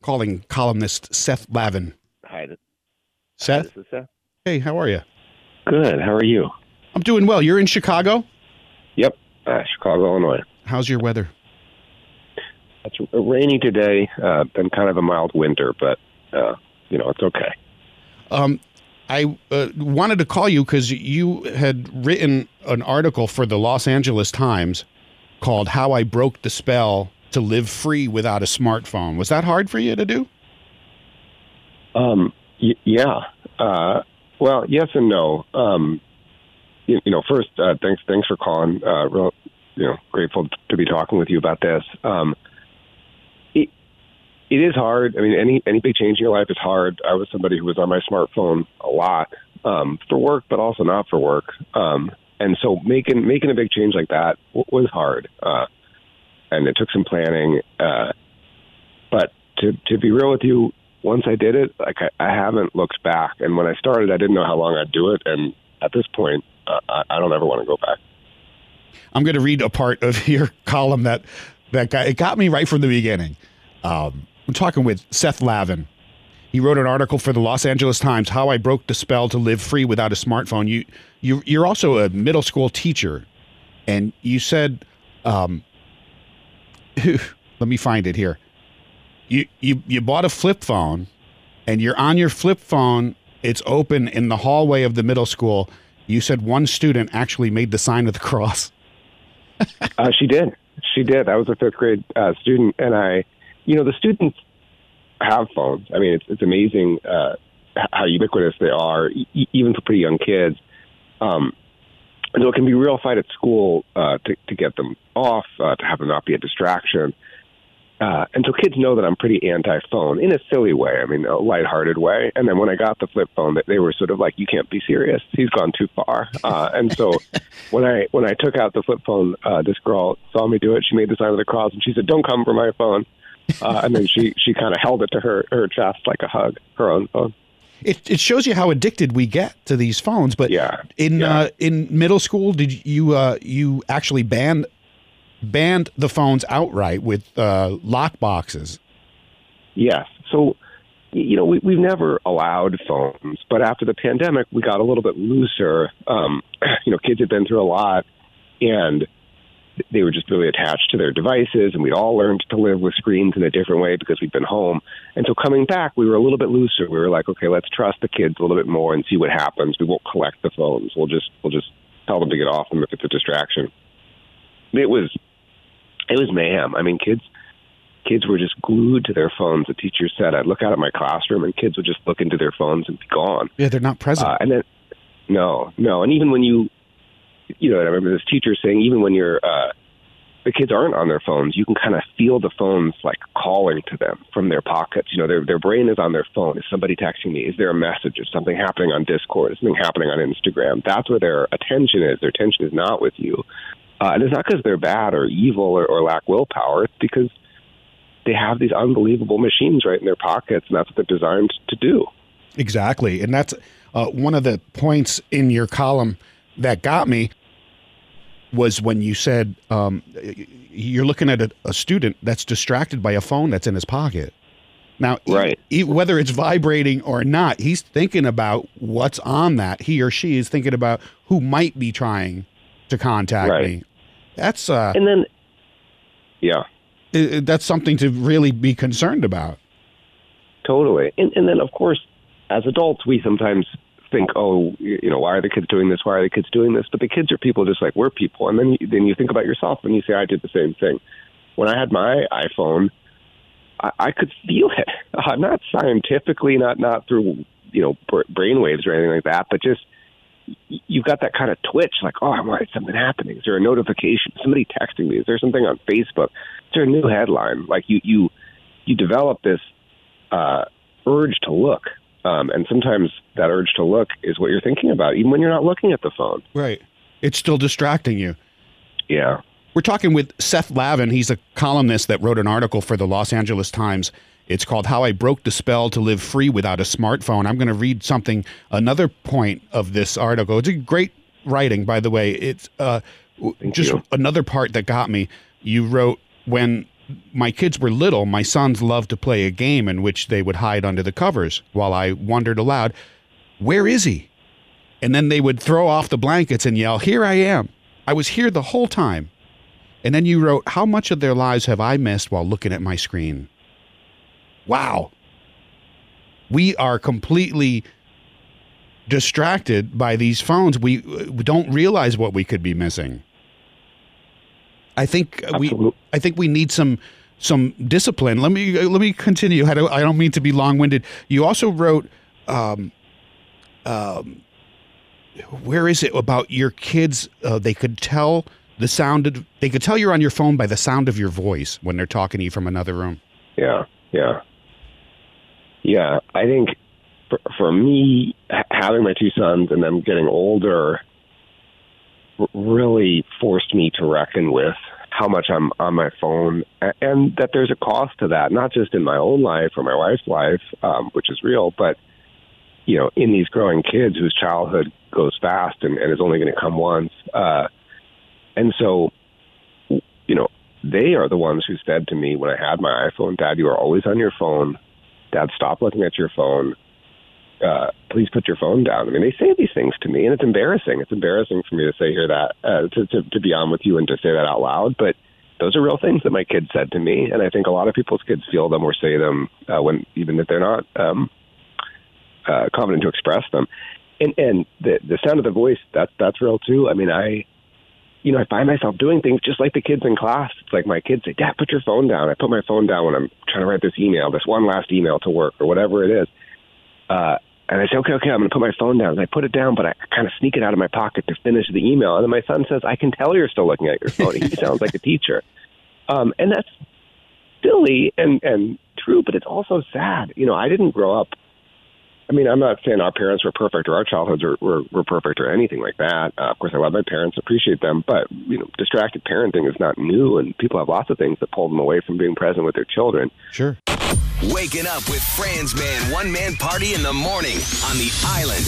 calling columnist Seth Lavin. Hi, Seth? this is Seth. Hey, how are you? Good. How are you? I'm doing well. You're in Chicago? Yep. Chicago, Illinois. How's your weather? It's rainy today. Been kind of a mild winter, but it's okay. I wanted to call you because you had written an article for the Los Angeles Times called "How I Broke the Spell to Live Free Without a Smartphone." Was that hard for you to do? Yeah. Well, yes and no. First, thanks for calling. Real, grateful to be talking with you about this. It is hard. I mean, any big change in your life is hard. I was somebody who was on my smartphone a lot for work, but also not for work. And so making a big change like that was hard, and it took some planning. But to be real with you, once I did it, I haven't looked back. And when I started, I didn't know how long I'd do it. And at this point, I don't ever want to go back. I'm going to read a part of your column that got me right from the beginning. I'm talking with Seth Lavin. He wrote an article for the Los Angeles Times, "How I Broke the Spell to Live Free Without a Smartphone." You're also a middle school teacher, and you said, let me find it here. You bought a flip phone, and you're on your flip phone. It's open in the hallway of the middle school. You said one student actually made the sign of the cross. She did. I was a fifth grade student, and the students have phones. I mean, it's amazing how ubiquitous they are, even for pretty young kids. And so it can be a real fight at school to get them off, to have them not be a distraction. And so kids know that I'm pretty anti-phone in a silly way. I mean, a lighthearted way. And then when I got the flip phone, they were sort of like, "You can't be serious. He's gone too far." And so when I took out the flip phone, this girl saw me do it. She made the sign of the cross, and she said, "Don't come for my phone." And then she kind of held it to her chest like a hug, her own phone. It shows you how addicted we get to these phones. But in middle school, did you actually banned the phones outright with lock boxes? Yes. So, we've never allowed phones, but after the pandemic, we got a little bit looser. Kids had been through a lot, and they were just really attached to their devices, and we'd all learned to live with screens in a different way because we'd been home. And so coming back, we were a little bit looser. We were like, okay, let's trust the kids a little bit more and see what happens. We won't collect the phones. We'll just tell them to get off them if it's a distraction. It was mayhem. I mean, kids were just glued to their phones. The teacher said, I'd look out at my classroom and kids would just look into their phones and be gone. Yeah, they're not present. And then, no. And even when I remember this teacher saying, even when the kids aren't on their phones, you can kind of feel the phones like calling to them from their pockets. Their brain is on their phone. Is somebody texting me? Is there a message? Is something happening on Discord? Is something happening on Instagram? That's where their attention is. Their attention is not with you. And it's not because they're bad or evil or lack willpower. It's because they have these unbelievable machines right in their pockets, and that's what they're designed to do. Exactly. And that's one of the points in your column that got me was when you said you're looking at a student that's distracted by a phone that's in his pocket. Now, right. Whether it's vibrating or not, he's thinking about what's on that. He or she is thinking about who might be trying to contact me. That's and then, yeah, that's something to really be concerned about. Totally. And then, of course, as adults, we sometimes think, oh, why are the kids doing this? Why are the kids doing this? But the kids are people just like we're people. And then you think about yourself and you say, I did the same thing. When I had my iPhone, I could feel it. Not scientifically, not through, brainwaves or anything like that, but just you've got that kind of twitch, like, oh, why is something happening? Is there a notification? Somebody texting me? Is there something on Facebook? Is there a new headline? Like you develop this urge to look. And sometimes that urge to look is what you're thinking about, even when you're not looking at the phone. Right. It's still distracting you. Yeah. We're talking with Seth Lavin. He's a columnist that wrote an article for the Los Angeles Times. It's called "How I Broke the Spell to Live Free Without a Smartphone." I'm going to read another point of this article. It's a great writing, by the way. It's just another part that got me. You wrote, when my kids were little, my sons loved to play a game in which they would hide under the covers while I wondered aloud, where is he? And then they would throw off the blankets and yell, here I am. I was here the whole time. And then you wrote, how much of their lives have I missed while looking at my screen? Wow. We are completely distracted by these phones. We don't realize what we could be missing. I think we need some discipline. Let me continue. I don't mean to be long-winded. You also wrote, where is it about your kids? They could tell they could tell you're on your phone by the sound of your voice when they're talking to you from another room. Yeah. I think for me, having my two sons and them getting older really forced me to reckon with how much I'm on my phone, and that there's a cost to that, not just in my own life or my wife's life, which is real, but in these growing kids whose childhood goes fast and is only going to come once. And so, they are the ones who said to me when I had my iPhone, Dad, you are always on your phone. Dad, stop looking at your phone. Please put your phone down. I mean, they say these things to me, and it's embarrassing. It's embarrassing for me to say that, to be on with you and to say that out loud. But those are real things that my kids said to me, and I think a lot of people's kids feel them or say them even if they're not confident to express them. And the sound of the voice, that's real too. I mean, I find myself doing things just like the kids in class. It's like my kids say, Dad, put your phone down. I put my phone down when I'm trying to write this one last email to work or whatever it is. And I say, okay, I'm going to put my phone down. And I put it down, but I kind of sneak it out of my pocket to finish the email. And then my son says, I can tell you're still looking at your phone. He sounds like a teacher. And that's silly and true, but it's also sad. I didn't grow up. I mean, I'm not saying our parents were perfect or our childhoods were perfect or anything like that. Of course, I love my parents, appreciate them, but distracted parenting is not new, and people have lots of things that pull them away from being present with their children. Sure. Waking up with Franz Man, one-man party in the morning on the Island.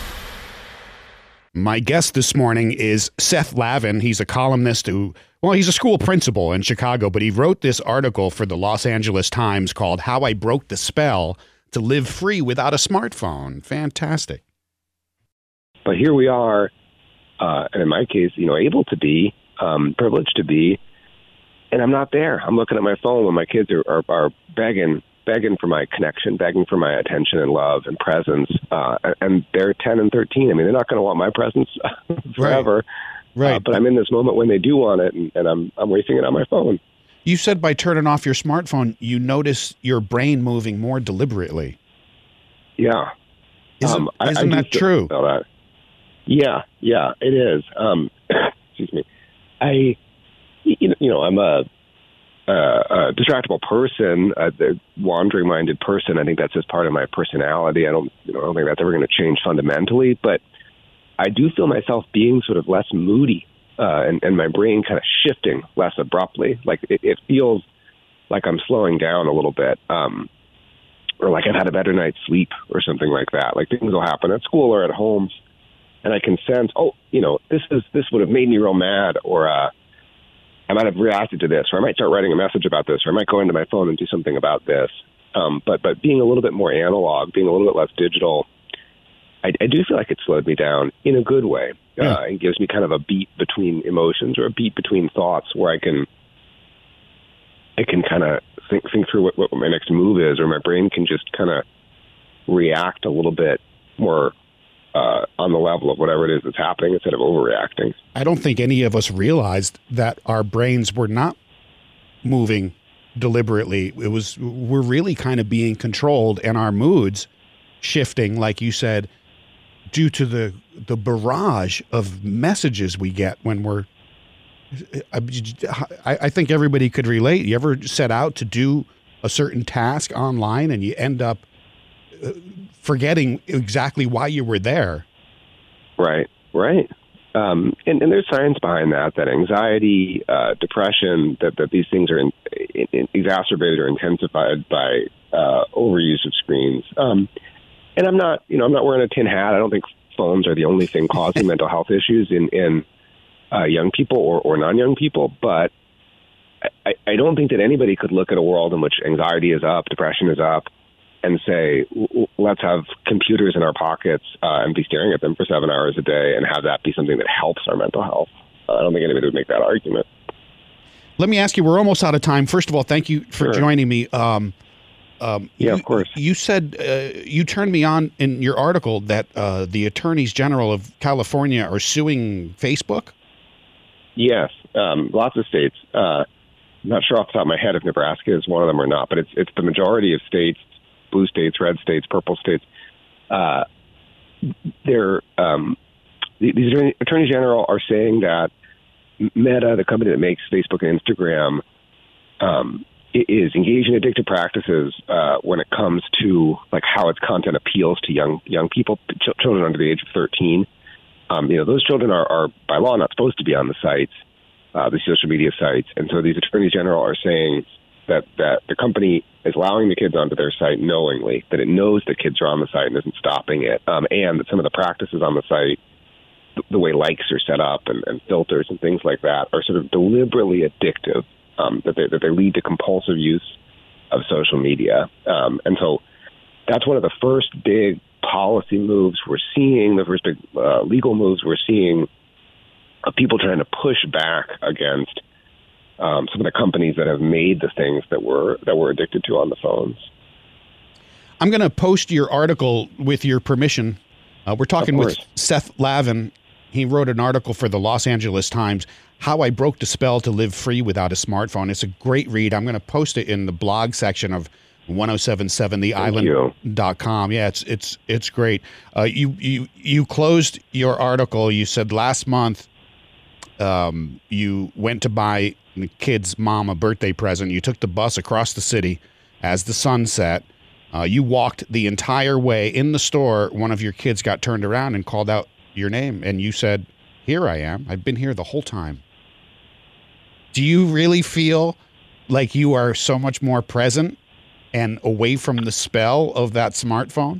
My guest this morning is Seth Lavin. He's a columnist he's a school principal in Chicago, but he wrote this article for the Los Angeles Times called How I Broke the Spell to Live Free Without a Smartphone. Fantastic. But here we are, and in my case, able to be, privileged to be, and I'm not there. I'm looking at my phone when my kids are begging for my connection, begging for my attention and love and presence. And they're 10 and 13. I mean, they're not going to want my presence forever. Right. But I'm in this moment when they do want it, and I'm wasting it on my phone. You said by turning off your smartphone, you notice your brain moving more deliberately. Yeah. Isn't that true? That. Yeah, it is. Excuse me. I'm a distractible person, a wandering-minded person. I think that's just part of my personality. I don't think that's ever going to change fundamentally, but I do feel myself being sort of less moody, and my brain kind of shifting less abruptly. Like it feels like I'm slowing down a little bit, or like I've had a better night's sleep or something like that. Like things will happen at school or at home, and I can sense, this would have made me real mad, or I might have reacted to this, or I might start writing a message about this, or I might go into my phone and do something about this. But being a little bit more analog, being a little bit less digital, I do feel like it slowed me down in a good way. It gives me kind of a beat between emotions or a beat between thoughts where I can kind of think through what my next move is, or my brain can just kind of react a little bit more on the level of whatever it is that's happening instead of overreacting. I don't think any of us realized that our brains were not moving deliberately. We're really kind of being controlled, and our moods shifting, like you said, due to the barrage of messages we get when we're. I think everybody could relate. You ever set out to do a certain task online and you end up forgetting exactly why you were there? Right. And there's science behind that anxiety, depression, that these things are exacerbated or intensified by overuse of screens. And I'm not wearing a tin hat. I don't think phones are the only thing causing mental health issues in young people or non-young people. But I don't think that anybody could look at a world in which anxiety is up, depression is up, and say, let's have computers in our pockets and be staring at them for 7 hours a day and have that be something that helps our mental health. I don't think anybody would make that argument. Let me ask you, we're almost out of time. First of all, thank you for joining me. Of course. You said you turned me on in your article that the attorneys general of California are suing Facebook. Yes, lots of states. I'm not sure off the top of my head if Nebraska is one of them or not, but it's the majority of states, blue states, red states, purple states. These attorneys general are saying that Meta, the company that makes Facebook and Instagram, is engaged in addictive practices when it comes to like how its content appeals to young people, children under the age of 13. Those children are by law not supposed to be on the sites, the social media sites, and so these attorneys general are saying that the company is allowing the kids onto their site knowingly, that it knows that kids are on the site and isn't stopping it, and that some of the practices on the site, the way likes are set up and filters and things like that, are sort of deliberately addictive, that they lead to compulsive use of social media. And so that's one of the first big policy moves we're seeing, the first big legal moves we're seeing of people trying to push back against some of the companies that have made the things that we're addicted to on the phones. I'm going to post your article with your permission. We're talking with Seth Lavin. He wrote an article for the Los Angeles Times, How I Broke the Spell to Live Free Without a Smartphone. It's a great read. I'm going to post it in the blog section of 1077theisland.com. Yeah, it's great. You closed your article. You said last month you went to buy the kid's mom a birthday present. You took the bus across the city as the sun set. You walked the entire way in the store. One of your kids got turned around and called out your name, and you said, "Here I am. I've been here the whole time." Do you really feel like you are so much more present and away from the spell of that smartphone?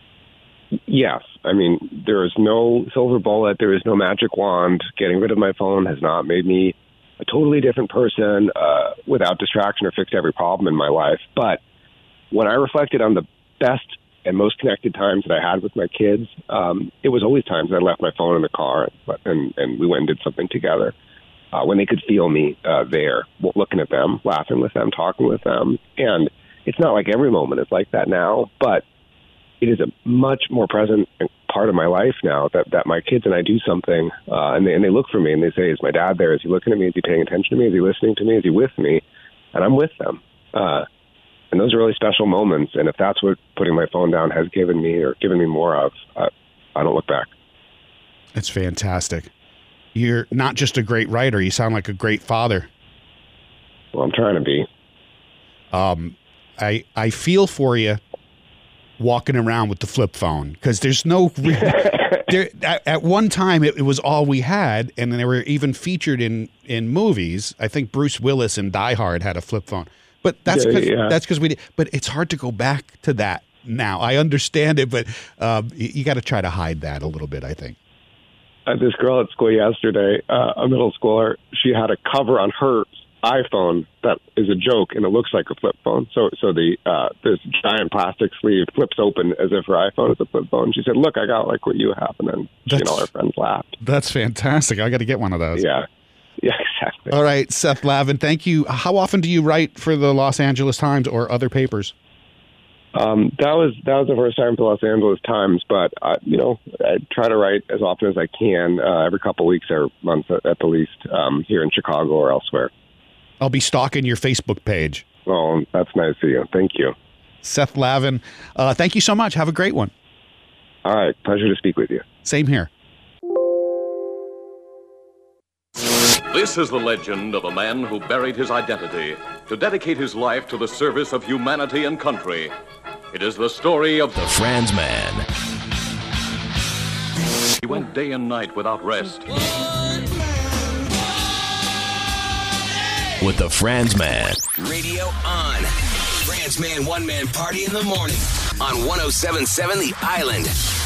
Yes. I mean, there is no silver bullet. There is no magic wand. Getting rid of my phone has not made me a totally different person without distraction or fixed every problem in my life. But when I reflected on the best and most connected times that I had with my kids, it was always times I left my phone in the car and we went and did something together. When they could feel me there, looking at them, laughing with them, talking with them. And it's not like every moment is like that now, but it is a much more present part of my life now that my kids and I do something, and they look for me and they say, "Is my dad there? Is he looking at me? Is he paying attention to me? Is he listening to me? Is he with me?" And I'm with them. And those are really special moments. And if that's what putting my phone down has given me or given me more of, I don't look back. That's fantastic. You're not just a great writer. You sound like a great father. Well, I'm trying to be. I feel for you walking around with the flip phone, because there's no at one time it was all we had, and they were even featured in movies. I think Bruce Willis in Die Hard had a flip phone, but that's because we did. But it's hard to go back to that now. I understand it, but you got to try to hide that a little bit, I think. This girl at school yesterday, a middle schooler, she had a cover on her iPhone that is a joke, and it looks like a flip phone. So this giant plastic sleeve flips open as if her iPhone is a flip phone. She said, "Look, I got like what you have," and then she and all her friends laughed. That's fantastic. I got to get one of those. Yeah, exactly. All right, Seth Lavin, thank you. How often do you write for the Los Angeles Times or other papers? That was the first time for the Los Angeles Times, but I try to write as often as I can, every couple of weeks or months at the least, here in Chicago or elsewhere. I'll be stalking your Facebook page. Oh, that's nice of you. Thank you. Seth Lavin, thank you so much. Have a great one. All right. Pleasure to speak with you. Same here. This is the legend of a man who buried his identity to dedicate his life to the service of humanity and country. It is the story of the Franz Man. He went day and night without rest. With the Franz Man. Radio on. Franz Man One Man Party in the morning on 1077 The Island.